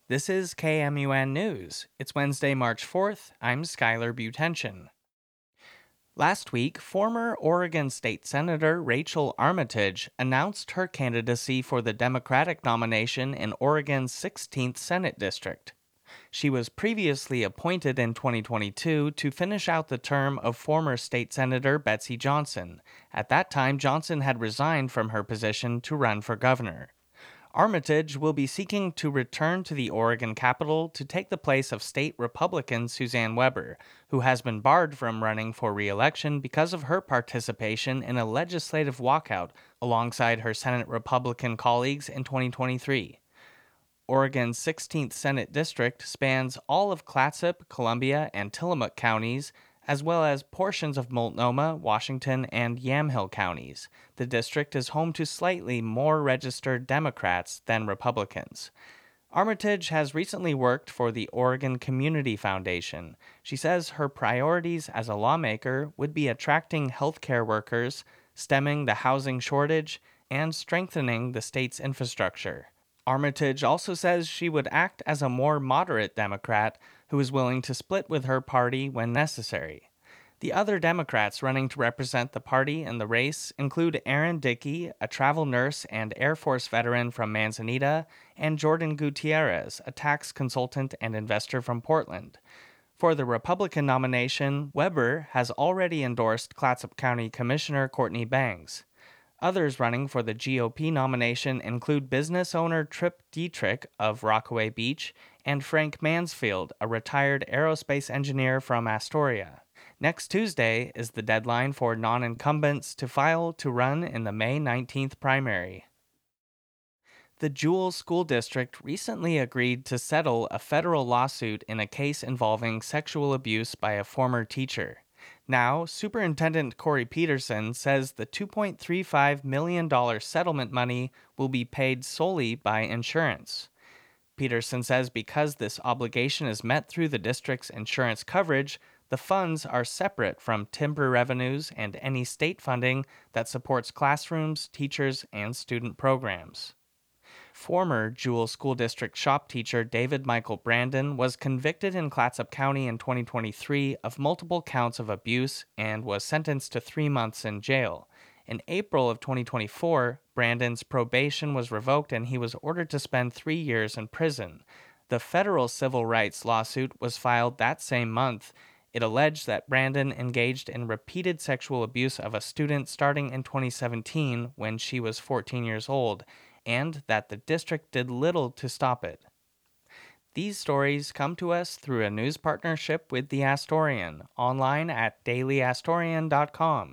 This is KMUN News. It's Wednesday, March 4th. I'm Skylar Butension. Last week, former Oregon State Senator Rachel Armitage announced her candidacy for the Democratic nomination in Oregon's 16th Senate District. She was previously appointed in 2022 to finish out the term of former State Senator Betsy Johnson. At that time, Johnson had resigned from her position to run for governor. Armitage will be seeking to return to the Oregon Capitol to take the place of state Republican Suzanne Weber, who has been barred from running for re-election because of her participation in a legislative walkout alongside her Senate Republican colleagues in 2023. Oregon's 16th Senate District spans all of Clatsop, Columbia, and Tillamook counties, as well as portions of Multnomah, Washington, and Yamhill counties. The district is home to slightly more registered Democrats than Republicans. Armitage has recently worked for the Oregon Community Foundation. She says her priorities as a lawmaker would be attracting healthcare workers, stemming the housing shortage, and strengthening the state's infrastructure. Armitage also says she would act as a more moderate Democrat who is willing to split with her party when necessary. The other Democrats running to represent the party in the race include Aaron Dickey, a travel nurse and Air Force veteran from Manzanita, and Jordan Gutierrez, a tax consultant and investor from Portland. For the Republican nomination, Weber has already endorsed Clatsop County Commissioner Courtney Bangs. Others running for the GOP nomination include business owner Trip Dietrich of Rockaway Beach and Frank Mansfield, a retired aerospace engineer from Astoria. Next Tuesday is the deadline for non-incumbents to file to run in the May 19th primary. The Jewell School District recently agreed to settle a federal lawsuit in a case involving sexual abuse by a former teacher. Now, Superintendent Corey Peterson says the $2.35 million settlement money will be paid solely by insurance. Peterson says because this obligation is met through the district's insurance coverage, the funds are separate from timber revenues and any state funding that supports classrooms, teachers, and student programs. Former Jewell School District shop teacher David Michael Brandon was convicted in Clatsop County in 2023 of multiple counts of abuse and was sentenced to 3 months in jail. In April of 2024, Brandon's probation was revoked and he was ordered to spend 3 years in prison. The federal civil rights lawsuit was filed that same month. It alleged that Brandon engaged in repeated sexual abuse of a student starting in 2017 when she was 14 years old, and that the district did little to stop it. These stories come to us through a news partnership with The Astorian, online at dailyastorian.com.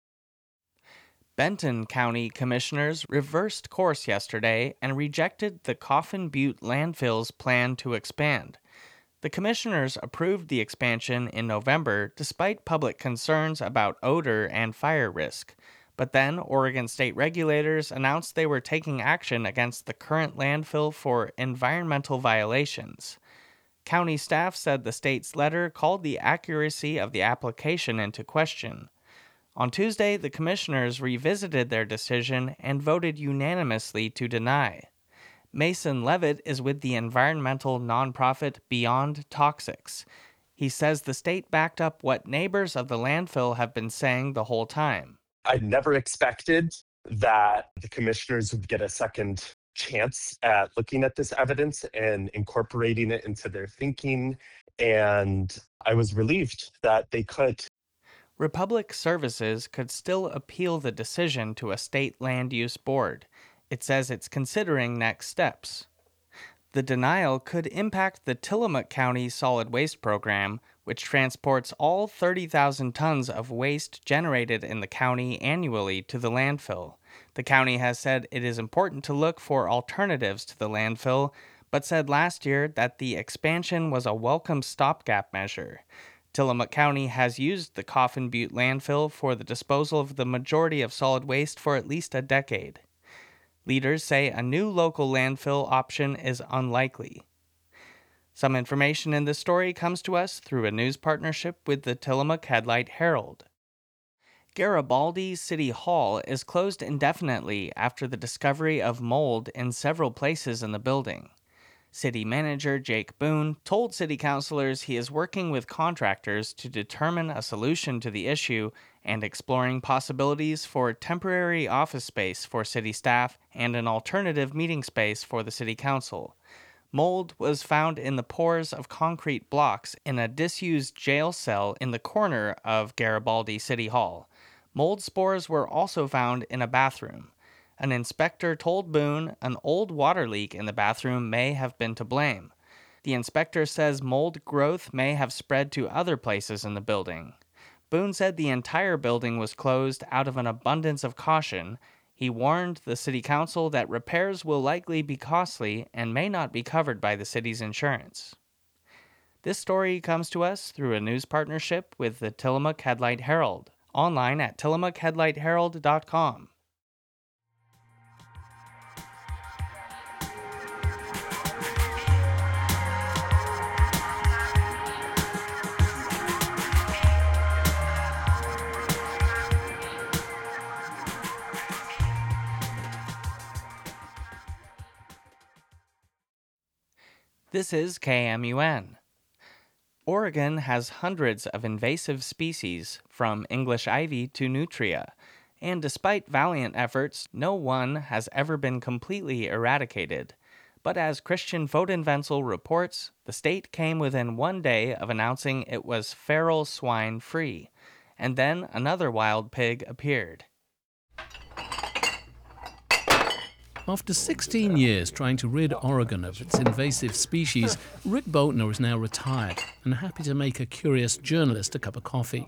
Benton County commissioners reversed course yesterday and rejected the Coffin Butte landfill's plan to expand. The commissioners approved the expansion in November despite public concerns about odor and fire risk. But then, Oregon state regulators announced they were taking action against the current landfill for environmental violations. County staff said the state's letter called the accuracy of the application into question. On Tuesday, the commissioners revisited their decision and voted unanimously to deny. Mason Levitt is with the environmental nonprofit Beyond Toxics. He says the state backed up what neighbors of the landfill have been saying the whole time. I never expected that the commissioners would get a second chance at looking at this evidence and incorporating it into their thinking. And I was relieved that they could. Republic Services could still appeal the decision to a state land use board. It says it's considering next steps. The denial could impact the Tillamook County Solid Waste Program, which transports all 30,000 tons of waste generated in the county annually to the landfill. The county has said it is important to look for alternatives to the landfill, but said last year that the expansion was a welcome stopgap measure. Tillamook County has used the Coffin Butte landfill for the disposal of the majority of solid waste for at least a decade. Leaders say a new local landfill option is unlikely. Some information in this story comes to us through a news partnership with the Tillamook Headlight Herald. Garibaldi City Hall is closed indefinitely after the discovery of mold in several places in the building. City manager Jake Boone told city councilors he is working with contractors to determine a solution to the issue and exploring possibilities for temporary office space for city staff and an alternative meeting space for the city council. Mold was found in the pores of concrete blocks in a disused jail cell in the corner of Garibaldi City Hall. Mold spores were also found in a bathroom. An inspector told Boone an old water leak in the bathroom may have been to blame. The inspector says mold growth may have spread to other places in the building. Boone said the entire building was closed out of an abundance of caution. He warned the city council that repairs will likely be costly and may not be covered by the city's insurance. This story comes to us through a news partnership with the Tillamook Headlight Herald, online at tillamookheadlightherald.com. This is KMUN. Oregon has hundreds of invasive species, from English ivy to nutria, and despite valiant efforts, no one has ever been completely eradicated. But as Christian Vodenvenzel reports, the state came within one day of announcing it was feral swine free, and then another wild pig appeared. After 16 years trying to rid Oregon of its invasive species, Rick Boatner is now retired and happy to make a curious journalist a cup of coffee.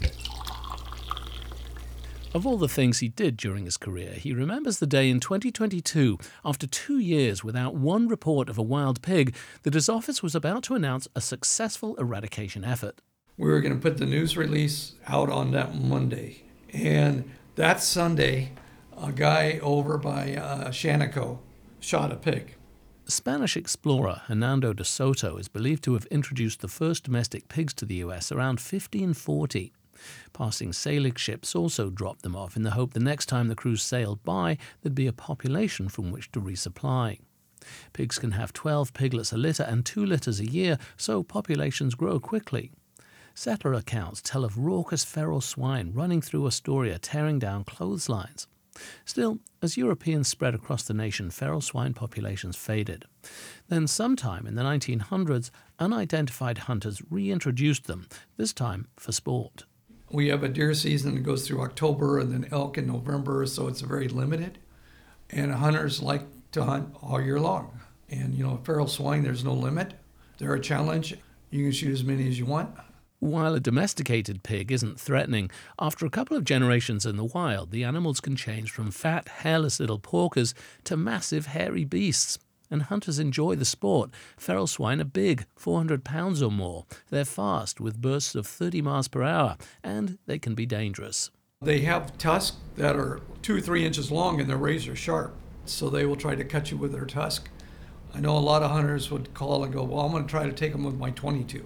Of all the things he did during his career, he remembers the day in 2022, after 2 years without one report of a wild pig, that his office was about to announce a successful eradication effort. We were going to put the news release out on that Monday, and that Sunday, a guy over by Shannaco shot a pig. Spanish explorer Hernando de Soto is believed to have introduced the first domestic pigs to the U.S. around 1540. Passing sailing ships also dropped them off in the hope the next time the crews sailed by, there'd be a population from which to resupply. Pigs can have 12 piglets a litter and 2 litters a year, so populations grow quickly. Settler accounts tell of raucous feral swine running through Astoria, tearing down clotheslines. Still, as Europeans spread across the nation, feral swine populations faded. Then sometime in the 1900s, unidentified hunters reintroduced them, this time for sport. We have a deer season that goes through October and then elk in November, so it's very limited. And hunters like to hunt all year long. And, feral swine, there's no limit. They're a challenge. You can shoot as many as you want. While a domesticated pig isn't threatening, after a couple of generations in the wild, the animals can change from fat, hairless little porkers to massive, hairy beasts. And hunters enjoy the sport. Feral swine are big, 400 pounds or more. They're fast, with bursts of 30 miles per hour, and they can be dangerous. They have tusks that are 2 or 3 inches long, and they're razor sharp, so they will try to cut you with their tusk. I know a lot of hunters would call and go, well, I'm going to try to take them with my .22.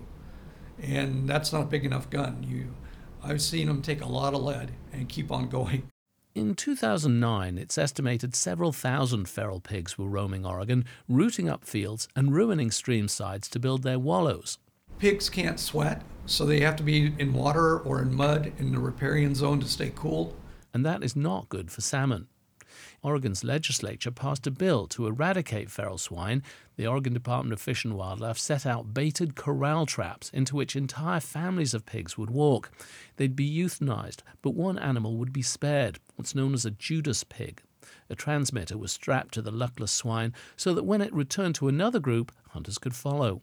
And that's not a big enough gun. I've seen them take a lot of lead and keep on going. In 2009, it's estimated several thousand feral pigs were roaming Oregon, rooting up fields and ruining stream sides to build their wallows. Pigs can't sweat, so they have to be in water or in mud in the riparian zone to stay cool. And that is not good for salmon. Oregon's legislature passed a bill to eradicate feral swine. The Oregon Department of Fish and Wildlife set out baited corral traps into which entire families of pigs would walk. They'd be euthanized, but one animal would be spared, what's known as a Judas pig. A transmitter was strapped to the luckless swine so that when it returned to another group, hunters could follow.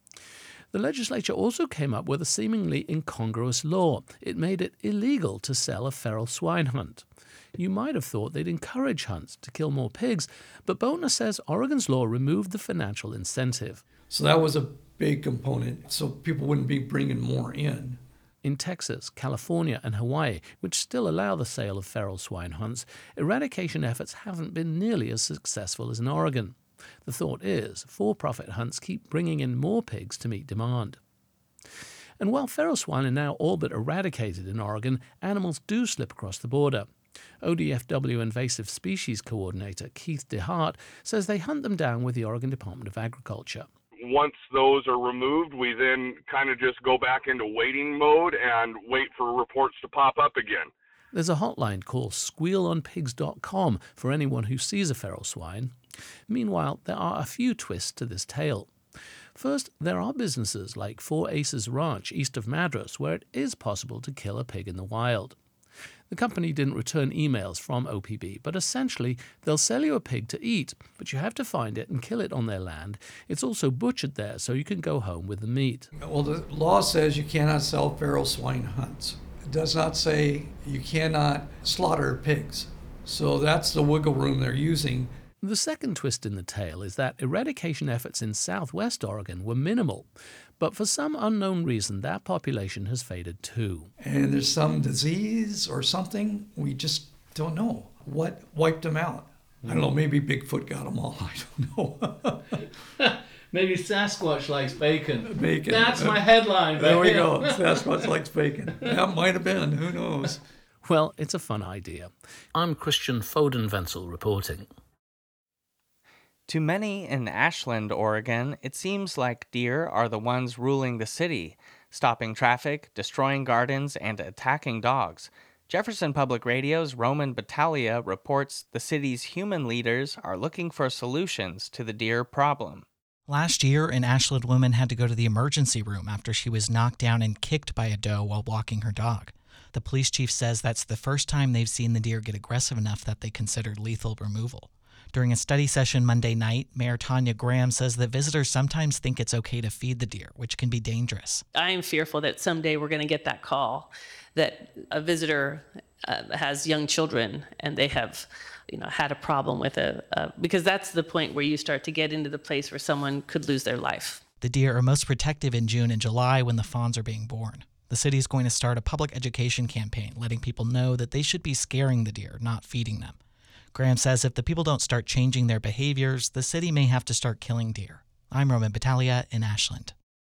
The legislature also came up with a seemingly incongruous law. It made it illegal to sell a feral swine hunt. You might have thought they'd encourage hunts to kill more pigs, but Boatner says Oregon's law removed the financial incentive. So that was a big component, so people wouldn't be bringing more in. In Texas, California, and Hawaii, which still allow the sale of feral swine hunts, eradication efforts haven't been nearly as successful as in Oregon. The thought is, for-profit hunts keep bringing in more pigs to meet demand. And while feral swine are now all but eradicated in Oregon, animals do slip across the border. ODFW Invasive Species Coordinator Keith DeHart says they hunt them down with the Oregon Department of Agriculture. Once those are removed, we then kind of just go back into waiting mode and wait for reports to pop up again. There's a hotline called squealonpigs.com for anyone who sees a feral swine. Meanwhile, there are a few twists to this tale. First, there are businesses like Four Aces Ranch east of Madras where it is possible to kill a pig in the wild. The company didn't return emails from OPB, but essentially they'll sell you a pig to eat, but you have to find it and kill it on their land. It's also butchered there, so you can go home with the meat. Well, the law says you cannot sell feral swine hunts. It does not say you cannot slaughter pigs. So that's the wiggle room they're using. The second twist in the tale is that eradication efforts in southwest Oregon were minimal, but for some unknown reason that population has faded too. And there's some disease or something, we just don't know what wiped them out. I don't know, maybe Bigfoot got them all, I don't know. Maybe Sasquatch likes bacon. Bacon. That's my headline. There we go, Sasquatch likes bacon. That might have been, who knows. Well, it's a fun idea. I'm Christian Foden-Wenzel reporting. To many in Ashland, Oregon, it seems like deer are the ones ruling the city, stopping traffic, destroying gardens, and attacking dogs. Jefferson Public Radio's Roman Battaglia reports the city's human leaders are looking for solutions to the deer problem. Last year, an Ashland woman had to go to the emergency room after she was knocked down and kicked by a doe while walking her dog. The police chief says that's the first time they've seen the deer get aggressive enough that they considered lethal removal. During a study session Monday night, Mayor Tanya Graham says that visitors sometimes think it's okay to feed the deer, which can be dangerous. I am fearful that someday we're going to get that call that a visitor has young children and they have had a problem with because that's the point where you start to get into the place where someone could lose their life. The deer are most protective in June and July when the fawns are being born. The city is going to start a public education campaign letting people know that they should be scaring the deer, not feeding them. Graham says if the people don't start changing their behaviors, the city may have to start killing deer. I'm Roman Battaglia in Ashland.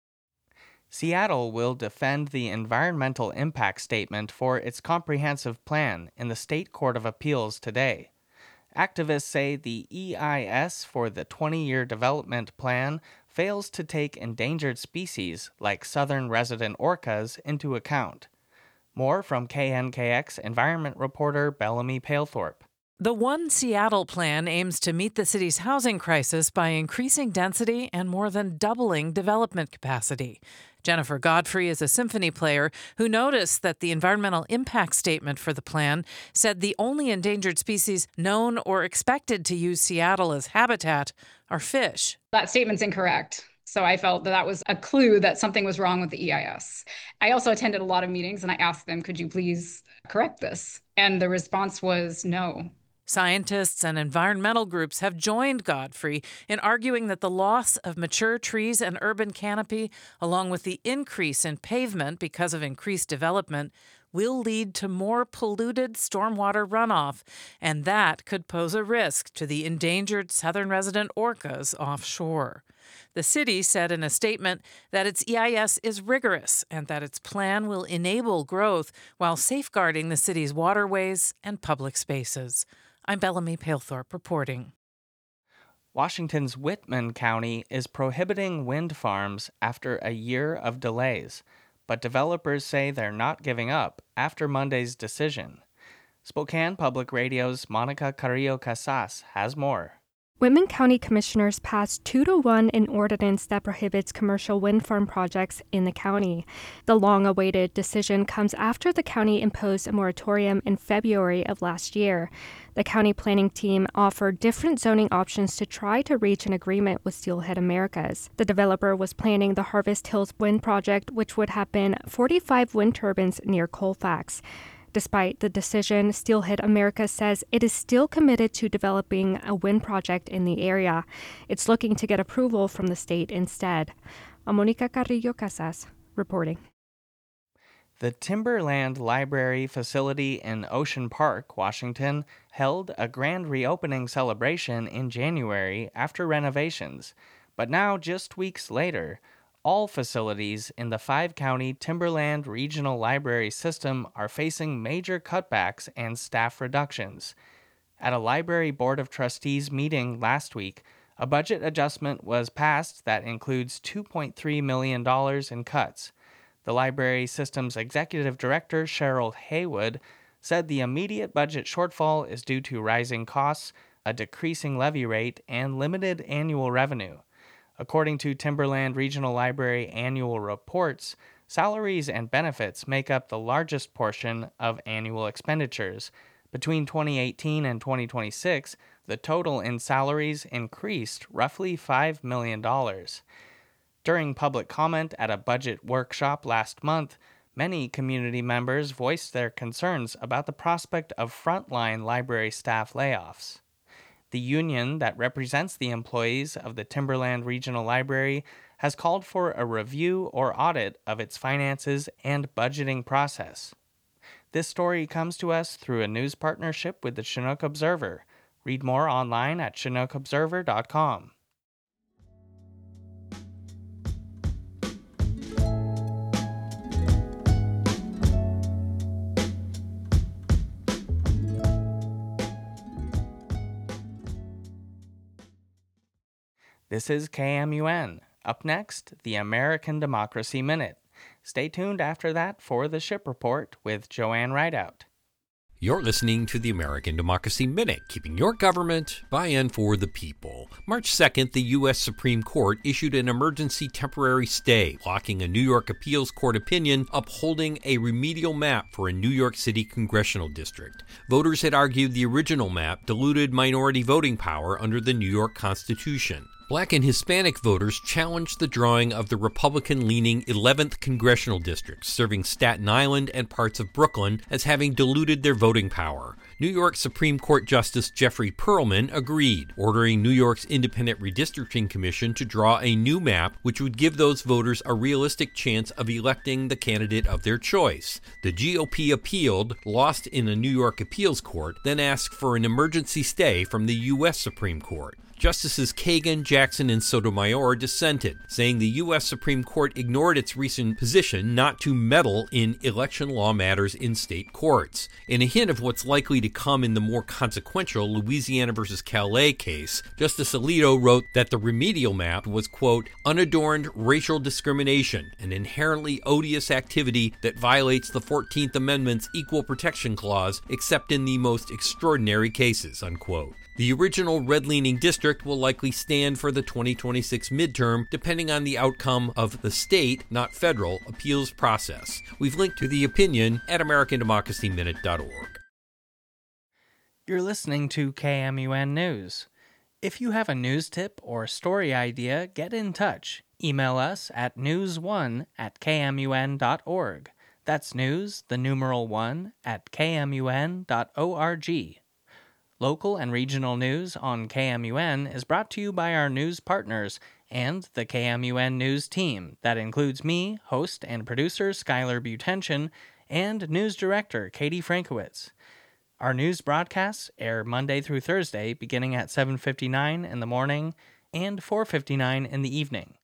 Seattle will defend the environmental impact statement for its comprehensive plan in the State Court of Appeals today. Activists say the EIS for the 20-year development plan fails to take endangered species like southern resident orcas into account. More from KNKX environment reporter Bellamy Palethorpe. The One Seattle plan aims to meet the city's housing crisis by increasing density and more than doubling development capacity. Jennifer Godfrey is a symphony player who noticed that the environmental impact statement for the plan said the only endangered species known or expected to use Seattle as habitat are fish. That statement's incorrect. So I felt that was a clue that something was wrong with the EIS. I also attended a lot of meetings and I asked them, could you please correct this? And the response was no. Scientists and environmental groups have joined Godfrey in arguing that the loss of mature trees and urban canopy, along with the increase in pavement because of increased development, will lead to more polluted stormwater runoff, and that could pose a risk to the endangered southern resident orcas offshore. The city said in a statement that its EIS is rigorous and that its plan will enable growth while safeguarding the city's waterways and public spaces. I'm Bellamy Palethorpe reporting. Washington's Whitman County is prohibiting wind farms after a year of delays, but developers say they're not giving up after Monday's decision. Spokane Public Radio's Monica Carrillo Casas has more. Whitman County commissioners passed 2-1 an ordinance that prohibits commercial wind farm projects in the county. The long-awaited decision comes after the county imposed a moratorium in February of last year. The county planning team offered different zoning options to try to reach an agreement with Steelhead Americas. The developer was planning the Harvest Hills Wind Project, which would have been 45 wind turbines near Colfax. Despite the decision, Steelhead America says it is still committed to developing a wind project in the area. It's looking to get approval from the state instead. Monica Carrillo Casas reporting. The Timberland Library facility in Ocean Park, Washington, held a grand reopening celebration in January after renovations. But now, just weeks later, All facilities in the 5-county Timberland Regional Library system are facing major cutbacks and staff reductions. At a Library Board of Trustees meeting last week, a budget adjustment was passed that includes $2.3 million in cuts. The library system's executive director, Cheryl Haywood, said the immediate budget shortfall is due to rising costs, a decreasing levy rate, and limited annual revenue. According to Timberland Regional Library annual reports, salaries and benefits make up the largest portion of annual expenditures. Between 2018 and 2026, the total in salaries increased roughly $5 million. During public comment at a budget workshop last month, many community members voiced their concerns about the prospect of frontline library staff layoffs. The union that represents the employees of the Timberland Regional Library has called for a review or audit of its finances and budgeting process. This story comes to us through a news partnership with the Chinook Observer. Read more online at chinookobserver.com. This is KMUN. Up next, the American Democracy Minute. Stay tuned after that for the Ship Report with Joanne Rideout. You're listening to the American Democracy Minute, keeping your government by and for the people. March 2nd, the U.S. Supreme Court issued an emergency temporary stay, blocking a New York appeals court opinion upholding a remedial map for a New York City congressional district. Voters had argued the original map diluted minority voting power under the New York Constitution. Black and Hispanic voters challenged the drawing of the Republican-leaning 11th Congressional District, serving Staten Island and parts of Brooklyn, as having diluted their voting power. New York Supreme Court Justice Jeffrey Pearlman agreed, ordering New York's Independent Redistricting Commission to draw a new map which would give those voters a realistic chance of electing the candidate of their choice. The GOP appealed, lost in a New York appeals court, then asked for an emergency stay from the U.S. Supreme Court. Justices Kagan, Jackson, and Sotomayor dissented, saying the U.S. Supreme Court ignored its recent position not to meddle in election law matters in state courts. In a hint of what's likely to come in the more consequential Louisiana versus Calais case, Justice Alito wrote that the remedial map was, quote, unadorned racial discrimination, an inherently odious activity that violates the 14th Amendment's Equal Protection Clause, except in the most extraordinary cases, unquote. The original red-leaning district will likely stand for the 2026 midterm, depending on the outcome of the state, not federal, appeals process. We've linked to the opinion at AmericanDemocracyMinute.org. You're listening to KMUN News. If you have a news tip or story idea, get in touch. Email us at news1@kmun.org. That's news, the numeral 1, at kmun.org. Local and regional news on KMUN is brought to you by our news partners and the KMUN News team that includes me, host and producer Skylar Butension, and news director Katie Frankowitz. Our news broadcasts air Monday through Thursday beginning at 7:59 in the morning and 4:59 in the evening.